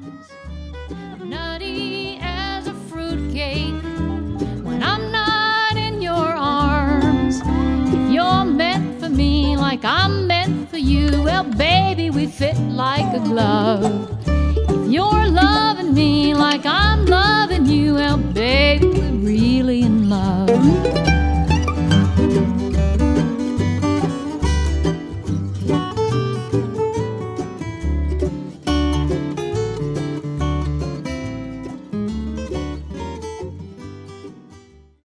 Nutty as a fruitcake when I'm not in your arms. If you're meant for me like I'm meant for you, well, baby, we fit like a glove. If you're loving me like I'm loving you, well, baby, we're really in love.